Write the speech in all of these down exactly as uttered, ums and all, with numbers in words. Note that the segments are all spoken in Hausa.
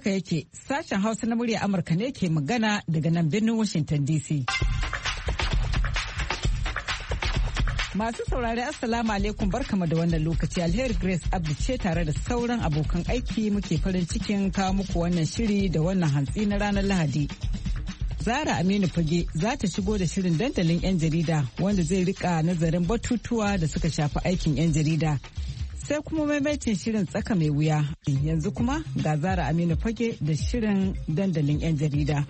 haka yake, sashen Hausa na murya Amurka ne ke magana daga nan birnin Washington D C. Masu saurari Assalamu alaikum, barkamu da wannan lokaci. Alheri Grace Abdi ce tare da sauran abokan aiki muke farin cikin kawo muku wannan shiri da wannan hantsi na ranar Lahadi. Zara Aminu Fage za ta shigo da shirin dandalin 'yan jarida wanda zai rika nazarin batutuwa da suka shafi aikin 'yan jarida. Sai kuma maimaitin shirin tsaka mai wuya. Yanzu kuma ga Zara Aminu Fage da shirin dandalin 'yan jarida.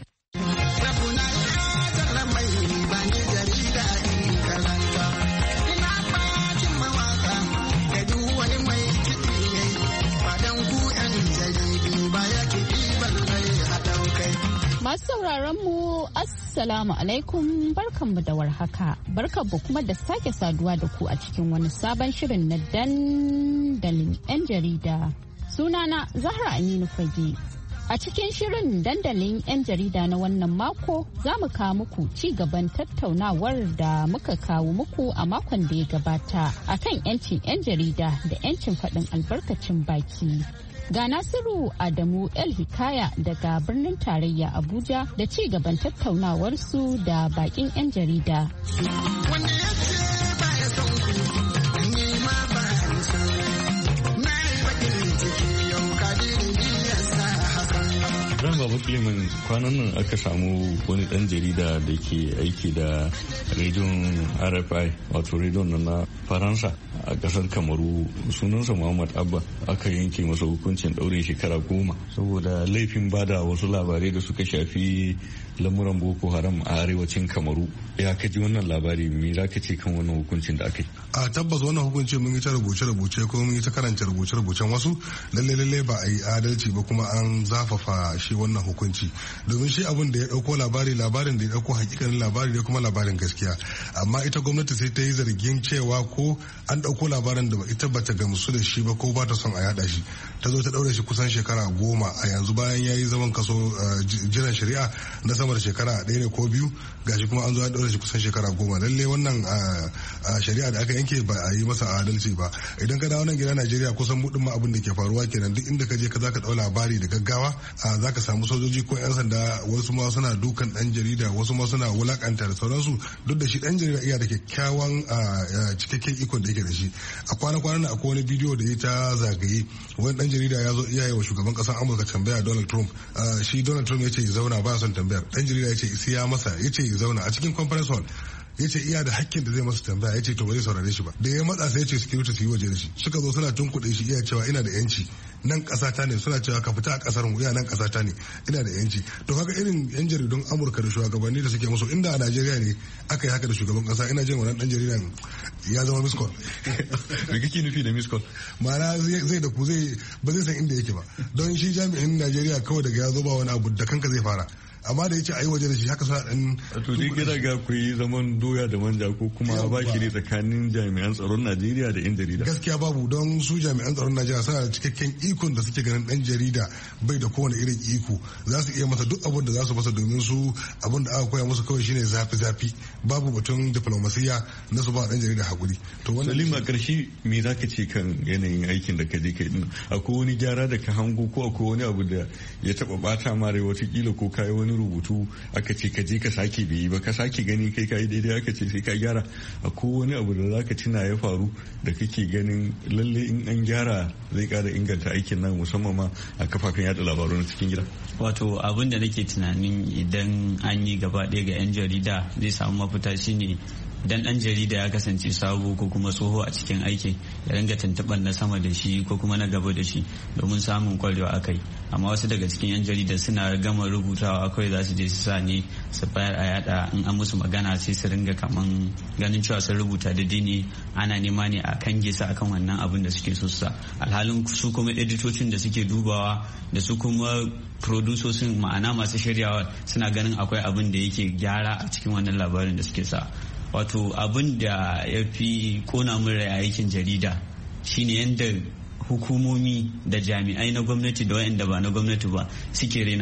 Masu sauraron mu Assalamu alaikum, barkanmu da warhaka, barkanmu kuma da sake saduwa da ku a cikin wani sabon shirin na dandalin 'yan jarida. Sunana Zahra Aminu Fage. A cikin shirin dandalin 'yan jarida na wannan mako za mu kawo muku ci gaban tattaunawar da muka kawo muku a makon da ya gabata akan 'yancin 'yan jarida da 'yancin faɗin albarkacin baki. Ga Nasiru Adamu El Hikaya daga birnin tarayya Abuja da ci gaban tattaunawarsu da bakin 'yan jarida. Ran babu Kilimin, kwanan nan aka samu wani dan jarida da ke aiki da rediyon R F I, wato rediyon na Faransa a kasar Kamaru, sunansa Muhammad Abba, aka yanke masa hukuncin ɗaurin shekara goma saboda laifin bada wasu labarai da suka shafi lamuran Boko Haram a arewacin Kamaru. Ya kaji wannan labari, me za ka ce kan wannan hukuncin da aka yi? A tabbas wannan hukuncin mun yi ta rubuce-rubuce ko mun yi ta karanta rubuce-rubucen wasu, lalle lalle ba a yi adalci ba kuma an zafafa shi wannan hukunci, domin shi abin da ya dauko labari labarin da ya dauko hakikanin labari da kuma labarin gaskiya, amma ita gwamnati sai ta yi zargin cewa ko an dauko labarin da ita bata gamsu da shi ba ko ba ta son a yada shi, ta zo ta daure shi kusan shekara goma a yanzu bayan ya yi zaman kaso jiran shari'a na sama da shekara ɗaya ne ko biyu, gashi kuma an zo an daure shi kusan shekara goma. Lalle wannan shari'a da aka yanke ba a yi masa adalci ba. Idan ka dawo nan gida Najeriya kusan mudin ma abin da ke faruwa kenan, duk inda ka je ka zaka dau labari da gaggawa zaka samu sojoji ko 'yan sanda, wasu ma suna dukan dan jarida, wasu ma suna wulakanta da sauransu, duk da shi dan jarida iya da kyakkyawan cikakken ikon da yake da shi. A kwana-kwanan akwai wani bidiyo da ya ta zagaye, wani dan jarida ya zo iyaye wa shugaban kasar Amurka tambaya Donald Trump. Shi Donald Trump ya ce ya zauna ba son tambayar, dan jarida ya ce isi ya masa, ya ce ya zauna a cikin conference hall, ya ce iya da hakkin da zai masa tambaya, ya ce to ba zai saurare shi ba. Da ya matsa sai ya ce security su yi waje da shi, suka zo suna tunkuɗe shi iya cewa ina da yanci, nan ƙasata ne, suna cewa ka fita a ƙasar mu, iya nan ƙasata ne, ina da yanci. To kaga irin yan jaridun Amurka da shugabanni da suke musu, inda a Najeriya ne aka yi haka da shugaban ƙasa, ina jin wannan dan jaridan ya zama miskol. Me kake nufi da miskol? Ma'ana zai da ku zai ba zai san inda yake ba, don shi jami'in Najeriya kawai daga ya zo ba wani abu da kanka zai fara. Amma da ya ce a yi waje da shi haka suna ɗan... To dai gida ga ku yi zaman doya da manja ko kuma ba shi ne tsakanin jami'an tsaron Najeriya da 'yan jarida? Gaskiya babu, don su jami'an tsaron Najeriya suna da cikakken ikon da suke ganin ɗan jarida bai da kowane irin iko. Za su iya masa duk abin da za su masa, domin su abin da aka koya musu kawai shine zafi-zafi. Babu batun diplomasiya na su ba ɗan jarida hakuri. To wannan Salima, karshe me za ka ce kan yanayin aikin da ka je kai din? Akwai wani gyara da ka hango ko akwai wani abu da ya taɓa ɓata ma rai watakila ko kayi wani rubutu aka ce ka je ka sake bai ba, ka sake gani kai ka yi daidai aka ce sai ka gyara? Akwai wani abu da zaka tuna ya faru da kake ganin lalle in an gyara zai kara inganta aikin nan, musamman ma a kafafen yada labaru na cikin gida? Wato abin da nake tunanin idan an yi gaba ɗaya ga 'yan jarida zai samu mafita shine dan dan jarida ya kasance sabo ko kuma tsoho a cikin aiki, ya ringa tuntuɓar na sama da shi ko kuma na gaba da shi domin samun kwarewa akai. Amma wasu daga cikin yan jarida suna gama rubutawa akwai za su je su sa ne su bayar a yada, in an musu magana sai su ringa kaman ganin cewa sun rubuta daidai ne, ana nema ne a kange su akan wannan abin da suke so su sa. Alhalin su kuma editocin da suke dubawa da su kuma produsosin, ma'ana masu shiryawa, suna ganin akwai abin da yake gyara a cikin wannan labarin da suke sa. Wato abin da ya fi kona min rai a aikin jarida shine yadda hukumomi da jami'ai na gwamnati da waɗanda ba na gwamnati ba suke rena su.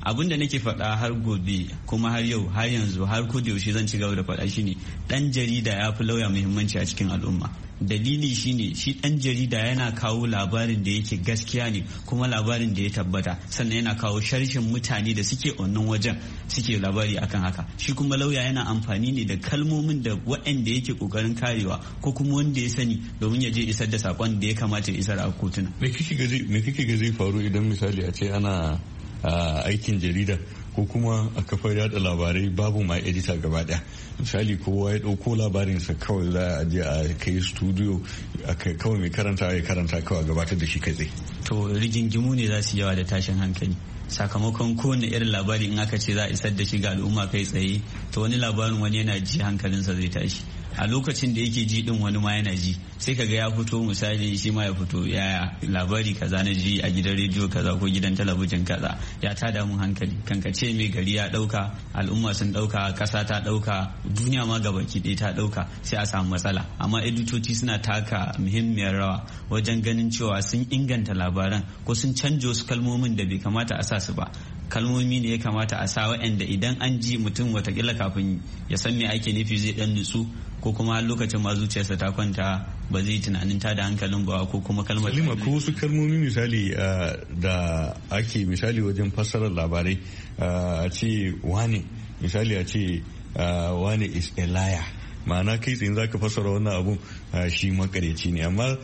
abin da nake faɗa har gobe kuma har yau har yanzu har ko da yaushe zan ci gaba da faɗa shine dan jarida ya fi lauya muhimmanci a cikin al'umma. Dalili shine shi dan jarida yana kawo labarin da yake gaskiya ne kuma labarin da ya tabbata, sannan yana kawo sharshin mutane da suke wannan wajen suke labari akan haka. Shi kuma lauya yana amfani ne da kalmomin da waɗanda yake kokarin karewa ko kuma wanda ya sani domin ya je isar da sakon da ya kamata ya isar a kotuna. Me kike ga zai faru idan misali a ce ana aikin jarida ko kuma a kafar yada labarai babu ma edita gaba daya? Misali kowa ya dauko labarinsa kawai za a je a kai studio kawai mai karanta ya karanta kawai gabatar da shi kai tsaye. To rigingimu ne za su yawa da tashin hankali sakamakon kowane irin labari in aka ce za a isar da shi ga al'umma kai tsaye, to wani labarin wani yana ji hankalinsa zai tashi. A lokacin da yake ji din wani ma yana ji, sai kaga ya fito misali shi ma ya fito yaya labari kaza na ji a gidan rediyo kaza ko gidan talabijin kaza ya tada mun hankali, kankace mai gari ya dauka, al'umma sun dauka, kasa ta dauka, duniya ma gabaki ɗaya ta dauka, sai a samu matsala. Amma editoci suna taka muhimmiyar rawa wajen ganin cewa sun inganta labaran ko sun canja wasu kalmomin da bai kamata a sa su ba. Kalmomi ne ya kamata a sa waɗanda idan an ji mutum watakila kafin ya san me ake nufi zai dan nutsu, ko kuma lokacin ma zuciyarsa ta kwanta ba zai tunanin ta da hankalin ba, ko kuma kalmar Salima, ko wasu kalmomi misali da ake misali wajen fassarar labarai a ce wane misali a ce wane is a liar, ma'ana kai tsayin zaka fassara wannan abun shi makareci ne, amma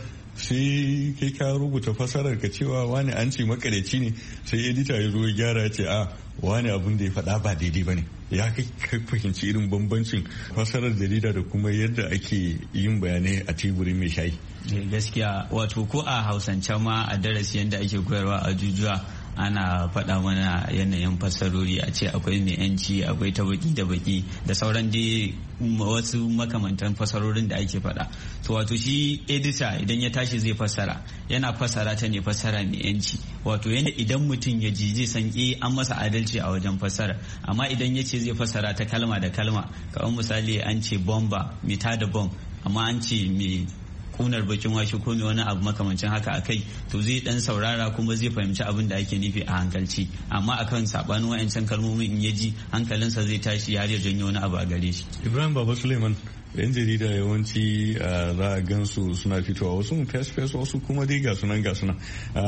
sai kai ka rubuta fasarar ka cewa wani an ce makareci ne, sai edita ya zo ya gyara ya ce a wani abun da ya faɗa ba daidai ba ne. Ya kai fahimci irin bambancin fasarar jarida da kuma yadda ake yin bayanai a teburin mai shayi? Gaskiya wato ko a hausance ma a darasi yadda ake koyarwa a jujuwa ana faɗa mana yanayin fasarori, a ce akwai mai yanci, akwai ta baki da baki da sauran dai wasu makamantan fasarorin da ake faɗa. To wato shi edita idan ya tashi zai fassara yana fassara ta ne fassara mai yanci, wato yanda idan mutum ya ji zai san eh an masa adalci a wajen fassara. Amma idan ya ce zai fassara ta kalma da kalma, kamar misali an ce bomba mai tada bom, amma an ce mai kunar bakin washe ko mai wani abu makamancin haka akai, to zai dan saurara kuma zai fahimci abin da ake nufi a hankalci. Amma akan sabanin wayancan kalmomin in ya ji hankalinsa zai tashi har ya janyo wani abu a gare shi. Ibrahim Baba Suleiman, yan jarida yawanci za a gansu suna fitowa, wasu fes-fes, wasu kuma dai ga sunan ga sunan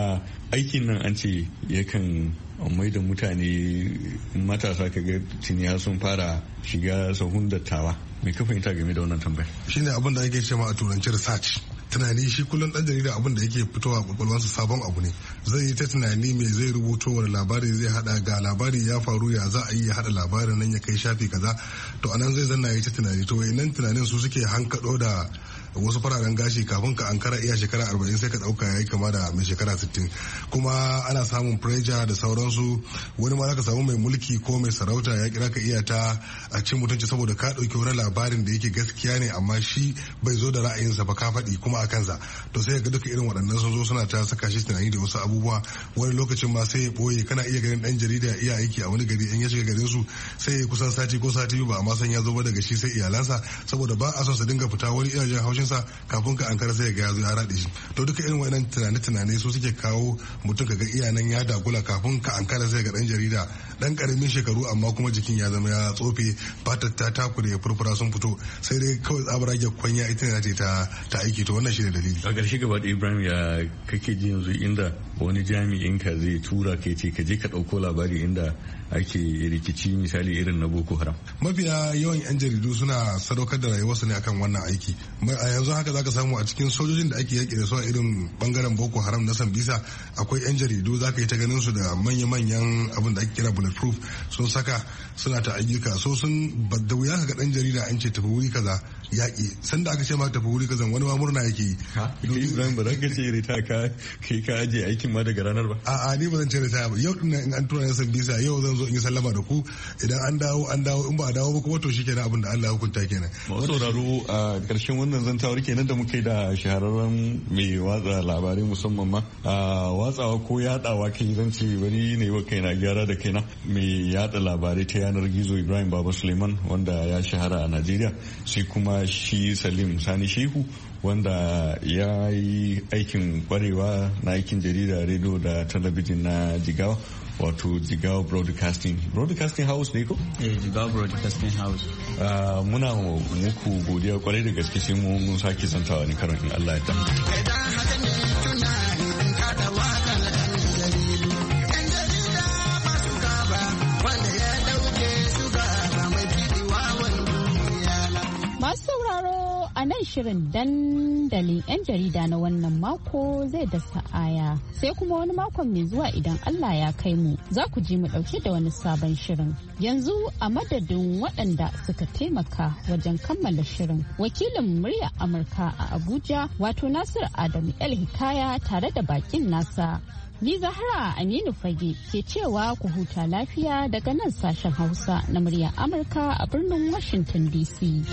aikin nan an ce yakan mai da mutane matasa kaga tuniya sun fara shiga sahun dattawa. Me ka fahimta game da wannan tambayar? Shine abin da ake cewa a turanci research. Tunani shi kullum dan jarida abin da yake fitowa a kwakwalwarsa sabon abu ne. Zai yi ta tunani me zai rubuto, wani labari zai hada, ga labari ya faru ya za a yi ya hada labarin nan ya kai shafi kaza. To anan zai zanna ya ta tunani, to wayannan tunanin su suke hankado da wasu fararen gashi kafin ka ankara iya shekara arba'in sai ka dauka yayi kama da mai shekara sittin. Kuma ana samun preja da sauransu, wani ma zaka samu mai mulki ko mai sarauta ya kira ka iya ta a cin mutunci saboda ka dauki wani labarin da yake gaskiya ne amma shi bai zo da ra'ayinsa ba ka faɗi kuma a kansa. To sai ga duka irin waɗannan sun zo suna ta saka shi tunani da wasu abubuwa, wani lokacin ma sai ya boye. Kana iya ganin dan jarida ya iya aiki a wani gari, in ya shiga garin su sai ya kusan sati ko sati biyu ba amma san ya zo ba daga shi sai iyalansa, saboda ba a son sa dinga fita wani iya jin haushin sa kafin ka ankara sai ga ya zo ya rade shi. To duka irin wannan tunane-tunane su suke kawo mutum kaga iyanan ya dagula kafin ka ankara sai ga dan jarida dan karamin shekaru amma kuma jikin ya zama ya tsofe, fatar ta takure, ya furfura sun fito, sai dai kawai tsabarage kwanya ita ne ta ta aiki. To wannan shi ne dalili. A ƙarshe gaba da Ibrahim, ya kake ji yanzu inda wani jami'in ka zai tura ka ce ka je ka ɗauko labari inda ake rikici misali irin na Boko Haram? Mafiya yawan 'yan jaridu suna sadaukar da rayuwarsu ne akan wannan aiki. A yanzu haka zaka samu a cikin sojojin da ake yaƙi da su a irin bangaren Boko Haram na Sambisa akwai 'yan jaridu, zaka yi ta ganin su da manya-manyan abin da ake kira bulletproof sun saka suna ta ayyuka. So sun da wuya ka ga dan jarida an ce tafi wuri kaza yaƙi, sanda aka ce ma tafi wuri kaza wani ma murna yake yi. Ibrahim ba za ka ce rita ka kai ka aje aikin ma daga ranar ba? A'a, ni ba zan ce rita ba. Yau din in an tura na Sambisa, yau zan zo in yi sallama da ku, idan an dawo an dawo, in ba a dawo ba kuma to shikenan abin da Allah ya hukunta kenan. Masu sauraro, a ƙarshen wannan zantawar kenan da muke da shahararren mai watsa labarai musamman ma a watsawa ko yadawa kai zan ce bari ne wa kaina gyara da kaina, mai yada labarai ta yanar gizo Ibrahim Baba Suleiman wanda ya shahara a Najeriya, sai kuma shi Salim Sani Shehu wanda ya yi aikin kwarewa na aikin jarida, rediyo da talabijin na Jigawa, wato Jigawa Broadcasting Broadcasting House ne ko? Eh, Jigawa Broadcasting House. Uh, muna muku godiya kwarai da gaske sai mun sake zantawa ne karon in Allah ya ta. A nan shirin dandalin 'yan jarida na wannan mako zai dasa aya sai kuma wani makon mai zuwa idan Allah ya kai mu za ku ji mu dauke da wani sabon shirin. Yanzu a madadin waɗanda suka taimaka wajen kammala shirin wakilin murya Amurka a Abuja wato Nasir Adamu El Hikaya tare da bakin nasa. Ni Zahra Aminu Fage ke cewa ku huta lafiya daga nan sashen Hausa na murya Amurka a birnin Washington D C.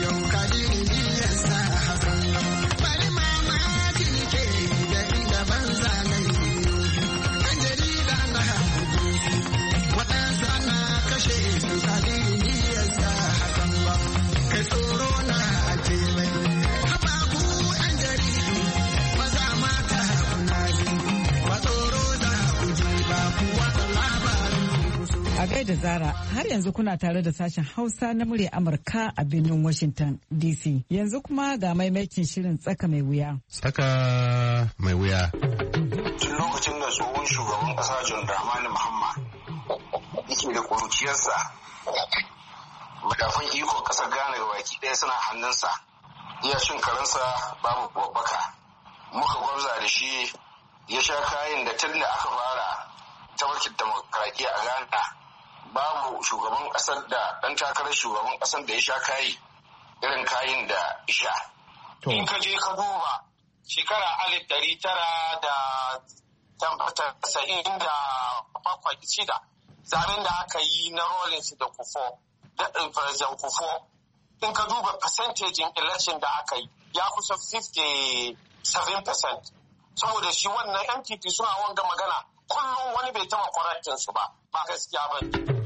A gaida Zara, har yanzu kuna tare da sashen Hausa na murya Amurka a birnin Washington D C. Yanzu kuma ga maimaitin shirin tsaka mai wuya. Tsaka mai wuya. Tun lokacin da tsohon shugaban ƙasa John Dramani Mahama yake da ƙuruciyarsa, madafan ikon ƙasar Ghana ga baki ɗaya suna hannunsa, iya cin karansa babu babbaka. Muka gwabza da shi ya sha kayan da tun da aka fara tabarkin demokaradiyya a Ghana babu shugaban kasar da dan takarar shugaban kasar da ya sha kayi irin kayin da isha. In ka je ka duba shekara alif dari tara da tasa'in da bakwai shida zaben da aka yi na Rawlings da Kufo da President Kufo, in ka duba percentage election da aka yi ya kusa fifty-seven percent. Saboda shi wannan M P P suna wanga magana kullum wani bai taba kwarantin su ba ba gaskiya ba.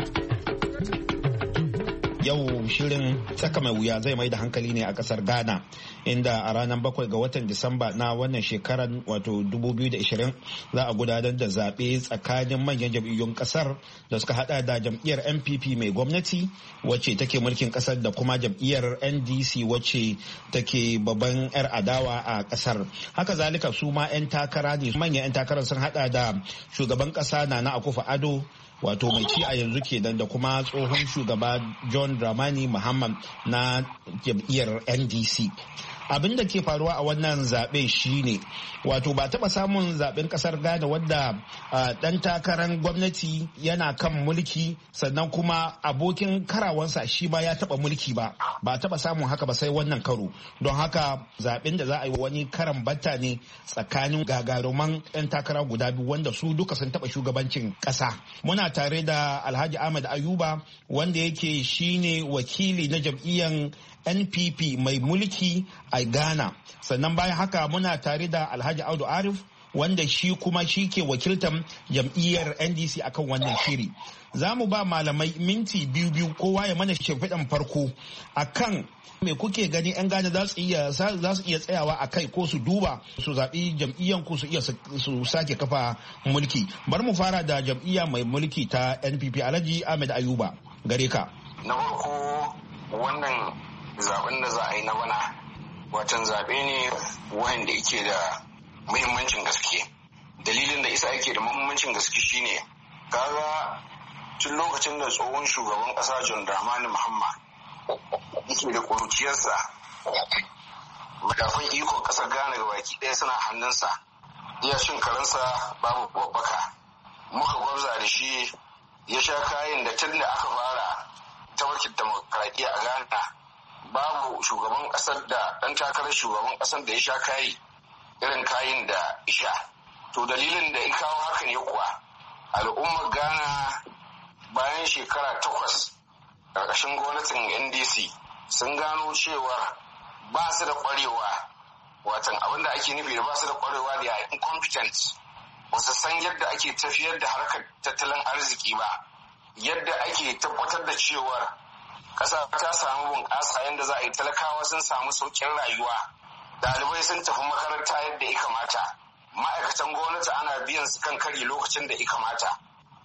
Yau shirin tsaka mai wuya zai mai da hankali ne a kasar Ghana, inda a ranar bakwai ga watan Disamba na wannan shekarar wato dubu biyu da ishirin za a gudanar da zaɓe tsakanin manyan jam'iyyun kasar da suka hada da jam'iyyar N P P mai gwamnati wacce take mulkin kasar da kuma jam'iyyar N D C wacce take babban 'yar adawa a kasar. Haka zalika su ma 'yan takara ne, manyan 'yan takarar sun hada da shugaban kasa Nana Akufo-Addo wato mai ci a yanzu kenan da kuma tsohon shugaba John Dramani Mahama na jam'iyyar N D C. Abin da ke faruwa a wannan zaɓe shine wato ba taɓa samun zaɓen ƙasar Ghana wadda ɗan takarar gwamnati yana kan mulki sannan kuma abokin karawansa shi ma ya taɓa mulki ba ba taɓa samun haka ba sai wannan karo. Don haka zaɓen da za a yi wani karan batta ne tsakanin gagaruman 'yan takara guda biyu wanda su duka sun taɓa shugabancin ƙasa. Muna tare da Alhaji Ahmed Ayuba wanda yake shine wakili na jam'iyyar N P P mai mulki a Ghana. Sannan bayan haka muna tare da Alhaji Audu Arif wanda shi kuma shi ke wakiltar jam'iyyar N D C akan wannan shiri. Za mu ba malamai minti biyu biyu kowa ya mana shimfiɗan farko akan me kuke gani 'yan Ghana za su iya za su iya tsayawa a kai ko su duba su zaɓi jam'iyyar ku su iya su sake kafa mulki. Bari mu fara da jam'iyya mai mulki ta N P P. Alhaji Ahmed Ayuba gare ka. Na farko wannan zaben da za a yi na bana watan zaɓe ne wanda yake da muhimmancin gaske. Dalilin da isa yake da muhimmancin gaske shine kaga tun lokacin da tsohon shugaban ƙasa John Dramani Mahama yake da ƙuruciyarsa, madafan ikon ƙasar Ghana ga baki ɗaya suna hannunsa, iya cin karansa babu babbaka. Muka gwabza da shi ya sha kayan da tun da aka fara tabarkin demokaradiyya a Ghana babu shugaban kasar da dan takarar shugaban kasar da ya sha kayi irin kayin da isha. To dalilin da ya kawo haka ne kuwa al'ummar Ghana bayan shekara takwas ƙarƙashin gwamnatin N D C sun gano cewa ba su da ƙwarewa, watan abin da ake nufi da ba su da ƙwarewa da incompetent, ba su san yadda ake tafiyar da harkar tattalin arziki ba, yadda ake tabbatar da cewar ƙasa ta samu bunƙasa yadda za a yi talakawa sun samu sauƙin rayuwa, ɗalibai sun tafi makaranta yadda ya kamata, ma'aikatan gwamnati ana biyan su kan kari lokacin da ya kamata.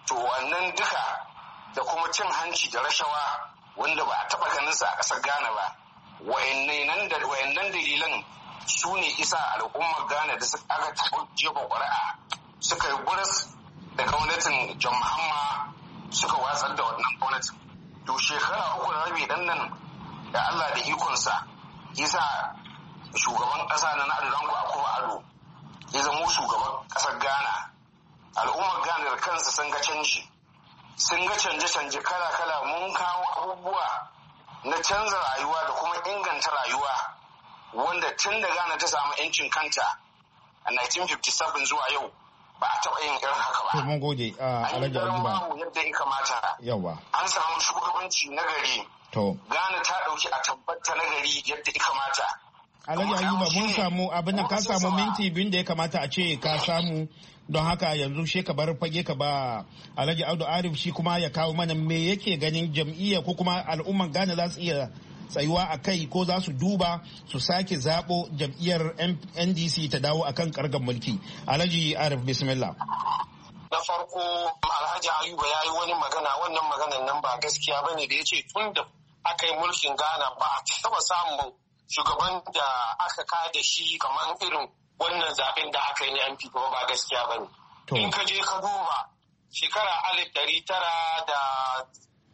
to wannan duka da kuma cin hanci da rashawa wanda ba a taɓa ganinsa a ƙasar Ghana ba, wayannan dalilan su ne isa al'ummar Ghana da suka aka taɓa jefa ƙuri'a suka yi buris da gwamnatin John Mahama suka watsar da wannan gwamnatin. To shekara uku da rabi dan nan da Allah da ikonsa isa shugaban ƙasa na Nana Danko Akufo-Addo ya zama shugaban ƙasar Ghana. Al'ummar Ghana da kansa sun ga canji, sun ga canje-canje kala-kala, mun kawo abubuwa na canza rayuwa da kuma inganta rayuwa wanda tun da Ghana ta samu 'yancin kanta a nineteen fifty-seven zuwa yau ba a taɓa yin irin haka ba. To mun gode a Alhaji Ayuba. Yadda ya kamata. Yawa. An samu shugabanci na gari. To. Ghana ta ɗauki a tabbata na gari yadda ya kamata. Alhaji Ayuba mun samu abin da ka samu minti biyun da ya kamata a ce ka samu, don haka yanzu she ka bar fage ka ba Alhaji Audu Arif shi kuma ya kawo mana me yake ganin jam'iyya ko kuma al'umman Ghana za su iya tsayuwa a kai ko za su duba su sake zaɓo jam'iyyar N D C ta dawo akan kargan mulki. Alhaji Arif bismillah. Na farko Alhaji Ayuba ya yi wani magana, wannan maganan nan ba gaskiya ba ne da ya ce tun da aka yi mulkin Ghana ba a taɓa samun shugaban da aka kada shi kamar irin wannan zaben da aka yi na M P ba ba gaskiya ba ne. In ka je ka duba shekara alif ɗari tara da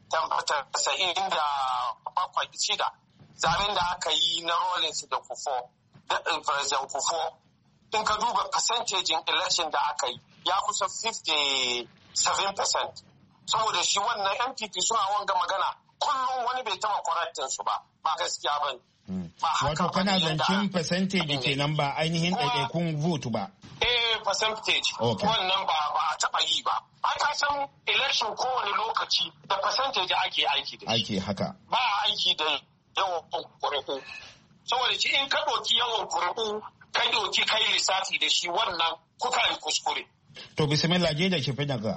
tasa'in da bakwai shida zaben da aka yi na Rawlings da Kufo da President Kufo, in ka duba percentage election da aka yi ya kusa fifty-seven percent. Saboda shi wannan M P P suna wanga magana kullum wani bai taba correctin su ba ba gaskiya ba ne. Wato kana zancen percentage kenan ba ainihin ɗaiɗaikun vote ba. Eh percentage. Wannan ba ba a taɓa yi ba. Ai ka san election kowane lokaci da percentage ake aiki da shi. Aiki haka. Ba a aiki da yawan kuri'u. Saboda shi in ka ɗauki yawan kuri'u kai ɗauki kai lissafi da shi wannan kuka yi kuskure. To bismillah je da shi fi daga.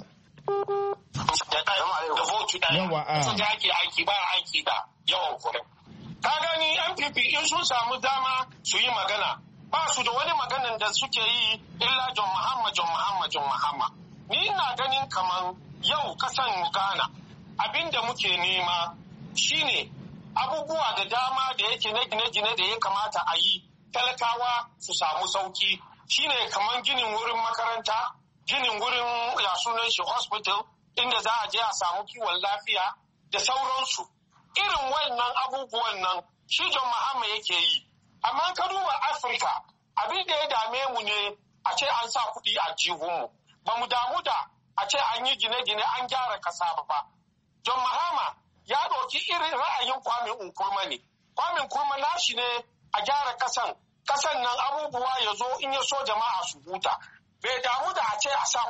Da vote ɗaya. Yawa a. Percentage ake aiki ba aiki da yawan kuri'u. Ka gani N P P in sun samu dama su yi magana ba su da wani maganan da suke yi illa John Mahama John Mahama John Mahama. Ni ina ganin kaman yau kasan Ghana abinda muke nema shine abubuwa da dama da yake na gine-gine da ya kamata a yi talakawa su samu sauki, shine kaman ginin wurin makaranta, ginin wurin ya sunan shi hospital inda za a je a samu kiwon lafiya da sauransu. Irin wannan abubuwan nan shi John Mahama yake yi. Amma ka duba Afirka abin da ya dame mu ne a ce an sa kuɗi a jihunmu. Ba mu damu da a ce an yi gine-gine an gyara kasa ba. John Mahama ya ɗauki irin ra'ayin Kwame Nkrumah ne. Kwame Nkrumah nashi ne a gyara kasan. Kasan nan abubuwa ya zo in ya so jama'a su huta. Bai damu da a ce a sa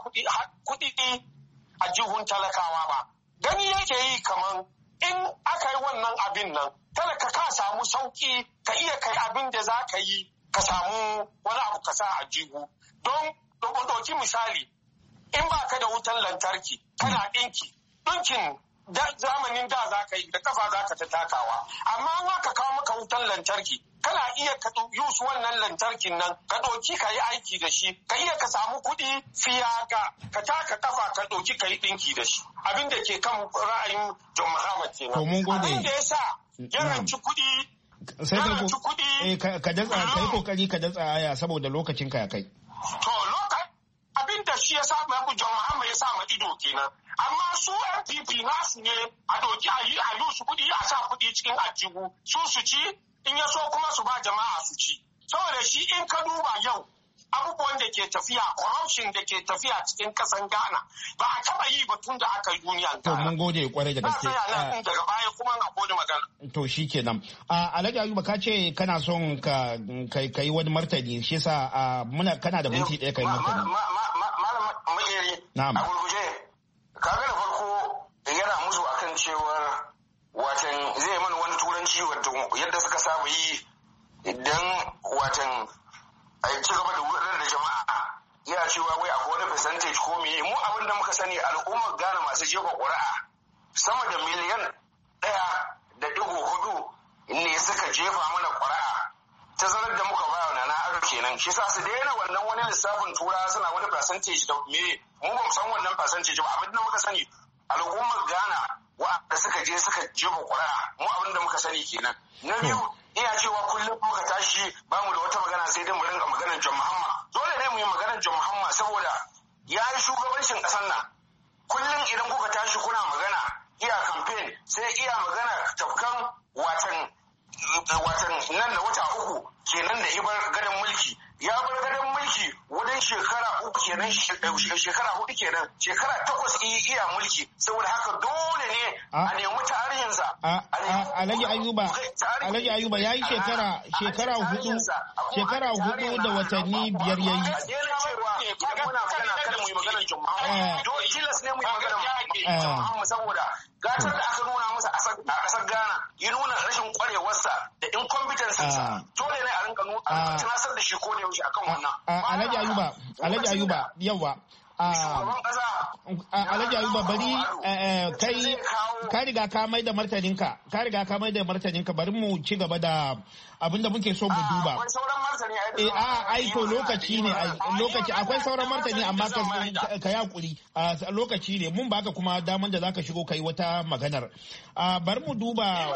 kuɗi a jihun talakawa ba. Gani yake yi kaman in aka yi wannan abin nan, talaka ka samu sauki ka iya kai abin da za ka yi ka samu wani abu ka sa a jihu. Don ɗauki misali, in ba ka da wutan lantarki, kana ɗinki, ɗinkin zamanin da za ka yi da kafa za ka ta takawa. Amma in aka kawo maka wutan lantarki, kana iya ka yus wannan lantarkin nan, ka ɗauki ka yi aiki da shi, ka iya ka samu kuɗi fiya ga ka taka kafa ka ɗauki ka yi ɗinki da shi. Abin da ke kan ra'ayin John Mahama kenan. Abin da ya sa yaranci kuɗi. Sai ka kuɗi. Ka datsa ka yi kokari ka datsa aya saboda lokacin ka ya kai. To lokacin abin da shi ya sa John Mahama ya sa ma ido kenan. Amma su N P P nasu ne a doki a yi a su kuɗi a sa kuɗi cikin ajihu su su ci in ya so kuma su ba jama'a su ci. Saboda shi in ka duba yau abubuwan da ke tafiya corruption da ke tafiya cikin kasan Ghana ba a taba yi ba tun da aka yi duniya. To mun gode kwarai da gaske. Daga baya kuma na gode magana. To shi kenan. Alhaji Ayuba ka ce kana son ka kai wani martani shi yasa muna kana da minti ɗaya kai martani. Malam Makeri. Na'am. A gurguje. Kaga da farko yana musu akan cewar watan zai mana wani turanci yadda suka saba yi idan watan a ci gaba da wurin da jama'a yana cewa wai akwai wani percentage ko meye mu abin da muka sani al'ummar Ghana masu jefa ƙuri'a sama da miliyan ɗaya da digo hudu ne suka jefa mana ƙuri'a tazarar da muka bawa na haka kenan shi sa su daina wannan wani lissafin tura suna wani percentage da me mu ba mu san wannan percentage ba abin da muka sani al'ummar Ghana wa'anda suka je suka jefa ƙuri'a mu abin da muka sani kenan. Na biyu iya cewa kullum muka tashi ba mu da wata magana sai dai mu ringa maganar John Mahama. Dole ne mu yi maganar John Mahama saboda ya yi shugabancin ƙasar nan. Kullum idan kuka tashi kuna magana iya campaign sai iya magana tafkan watan watan nan da wata uku kenan da ibar gadon mulki. Ya bar gadon mulki wajen shekara uku kenan shekara hudu kenan shekara takwas iya mulki saboda haka dole ne a nemi tarihinsa. Alhaji Ayuba Alhaji Ayuba ya yi shekara shekara hudu shekara hudu da watanni biyar ya yi. Muna magana kada mu yi maganar Jumma'a. Dole tilas ne mu yi maganar Jumma'a saboda gatar da aka nuna masa a ƙasar Ghana ya nuna rashin kwarewarsa da incompetencinsa dole ne a rinka tunasar da shi ko da yaushe akan wannan. Alhaji Ayuba Alhaji Ayuba yawa. Alhaji Ayuba bari kai ka riga ka mai da martaninka ka riga ka mai da martaninka bari mu ci gaba da abinda muke so mu duba. Eh a ai to lokaci ne lokaci akwai sauran martani amma ka yi hakuri lokaci ne mun baka kuma daman da zaka shigo kai wata maganar. Bari mu duba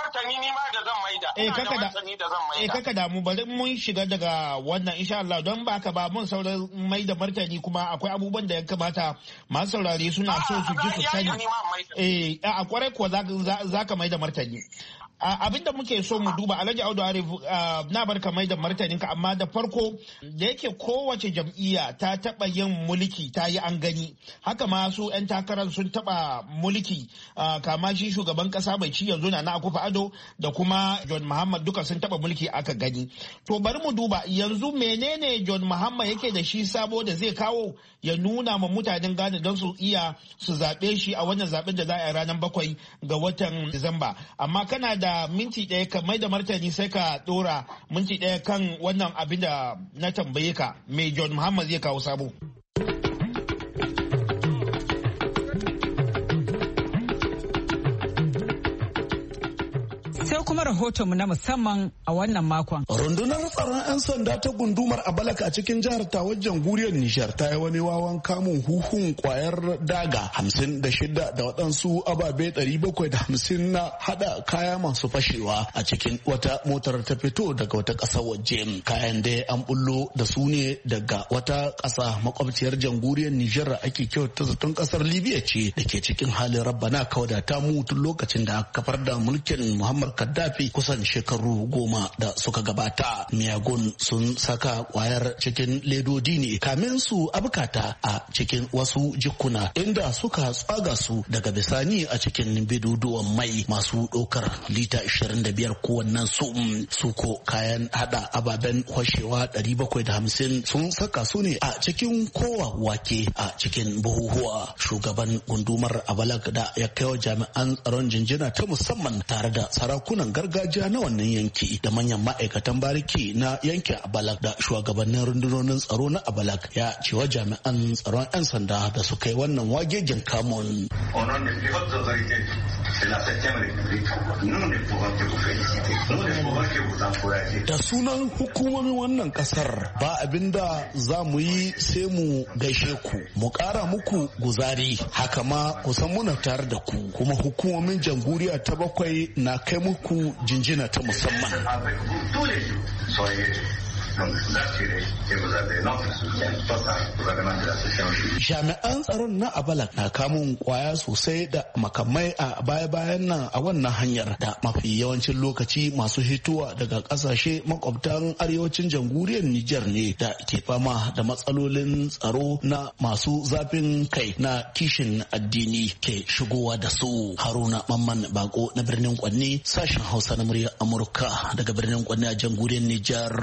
Eh kaka da eh kaka da mu bari mun shiga daga wannan insha Allah don baka ba mun sauran mai da martani kuma akwai abubuwan da ya kamata masu saurare suna so su ji su sani. Eh a kwarai kuwa za ka mai da martani. Abin da muke so mu duba Alhaji Audu Arif na barka mai da martaninka amma da farko da yake kowace jam'iyya ta taba yin mulki ta yi an gani haka ma su 'yan takarar sun taba mulki kama shi shugaban kasa mai ci yanzu na Akufo-Addo da kuma John Mahama duka sun taba mulki aka gani. To bari mu duba yanzu menene John Mahama yake da shi sabo da zai kawo ya nuna ma mutanen Ghana don su iya su zaɓe shi a wannan zaɓen da za a yi ranar bakwai ga watan Disamba. Amma kana da da minti ɗaya ka mai da martani sai ka ɗora minti ɗaya kan wannan abin da na tambaye ka mai John Mahama zai kawo sabo. Sai kuma rahotonmu na musamman a wannan makon. Rundunar tsaron 'yan sanda ta gundumar Abalak a cikin jihar Tawar jamhuriyar Nijar ta yi wani wawan kamun huhun kwayar daga hamsin da shida da waɗansu ababe ɗari bakwai da hamsin na haɗa kaya masu fashewa a cikin wata motar ta fito daga wata ƙasar waje. Kayan da an bullo da su ne daga wata ƙasa makwabciyar jamhuriyar Nijar ake kyauta zaton ƙasar Libya ce da ke cikin halin rabbana kawada ta mutu lokacin da aka kafar da mulkin Muhammad Gaddafi kusan shekaru goma da suka gabata. Miyagun sun saka kwayar cikin ledodi ne kamin su abukata a cikin wasu jikuna inda suka tsaga su daga bisani a cikin biduduwan mai masu ɗaukar lita ashirin da biyar kowannen su. Suko kayan hada ababen kwashewa ɗari bakwai da hamsin sun saka su ne a cikin kowa wake a cikin buhuhuwa. Shugaban gundumar Abalak da ya kai wa jami'an tsaron jinjina ta musamman tare da sarakunan gargajiya na wannan yanki da manyan ma'aikatan bariki na yankin Abalak da shugabannin rundunonin tsaro na Abalak ya cewa jami'an tsaron 'yan sanda da suka yi wannan wagegen kamun. Da sunan hukumomin wannan kasar ba abinda za mu yi sai mu gaishe ku mu kara muku guzari haka ma kusan muna tare da ku kuma hukumomin jamhuriya ta bakwai na kai muku jinjina ta musamman. Jami'an tsaron na Abalak na kamun kwaya sosai da makamai a baya-bayan nan a wannan hanyar da mafi yawancin lokaci masu hituwa daga kasashe makwabtan arewacin jamhuriyar Nijar ne da ke fama da matsalolin tsaro na masu zafin kai na kishin addini ke shigowa da su. Haruna Mamman Bako na birnin Kwanni sashen Hausa na muryar Amurka daga birnin Kwanni a jamhuriyar Nijar.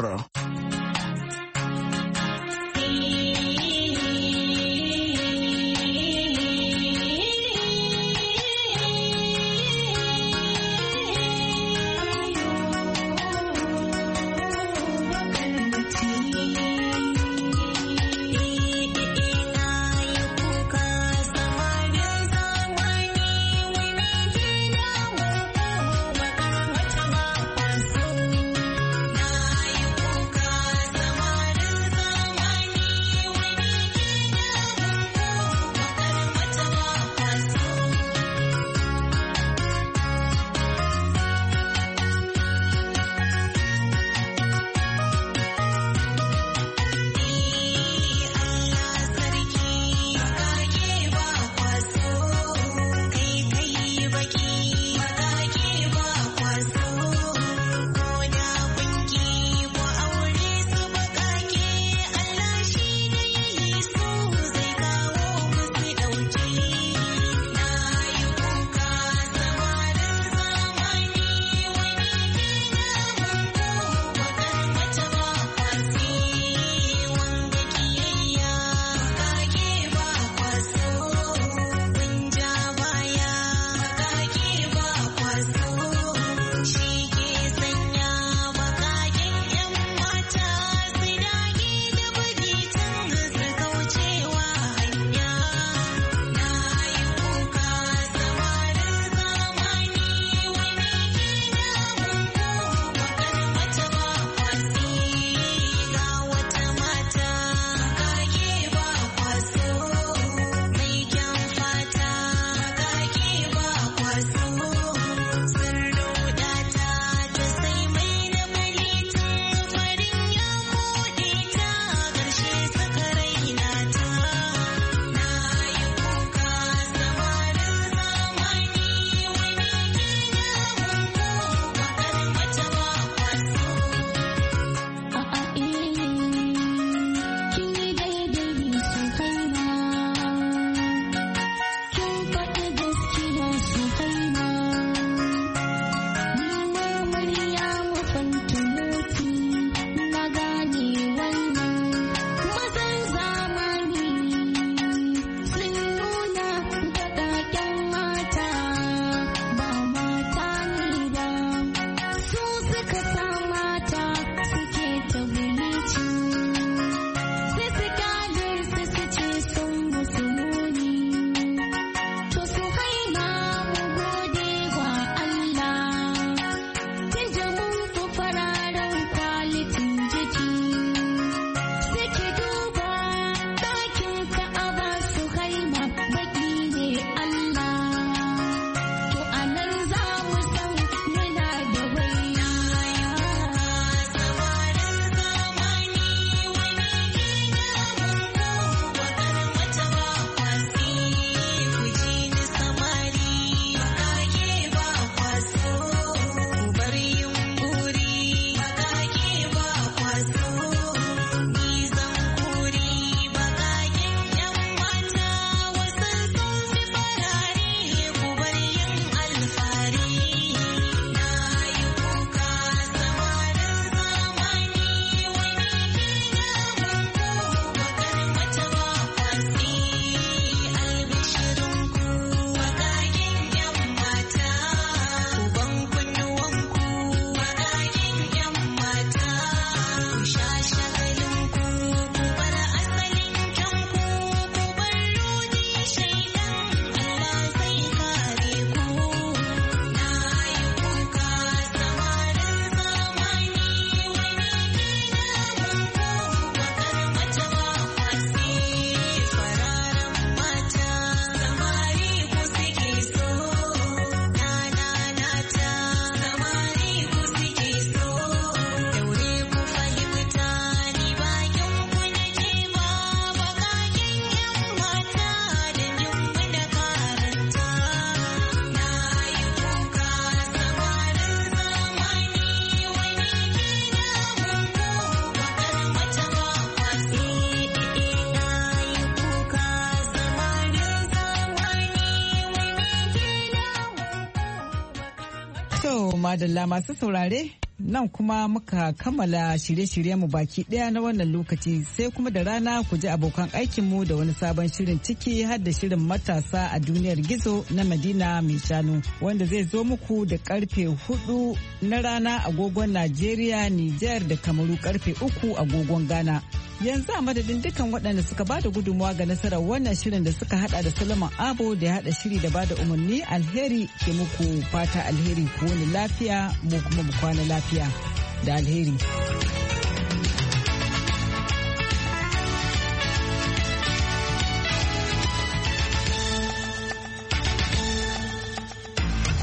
To madalla masu saurare nan kuma muka kammala shirye-shiryen mu baki daya na wannan lokaci sai kuma da rana ku ji abokan aikinmu da wani sabon shirin ciki har da shirin matasa a duniyar gizo na Madina mai shanu wanda zai zo muku da karfe hudu na rana agogon Najeriya, Nijar da Kamaru karfe uku agogon Ghana. Yanzu a madadin dukkan waɗanda suka bada gudunmawa ga nasarar wannan shirin da suka hada da Solomon Abo da ya hada shiri da bada umarni alheri ke muku fata alheri ku wani lafiya mu kuma mu kwana lafiya da alheri.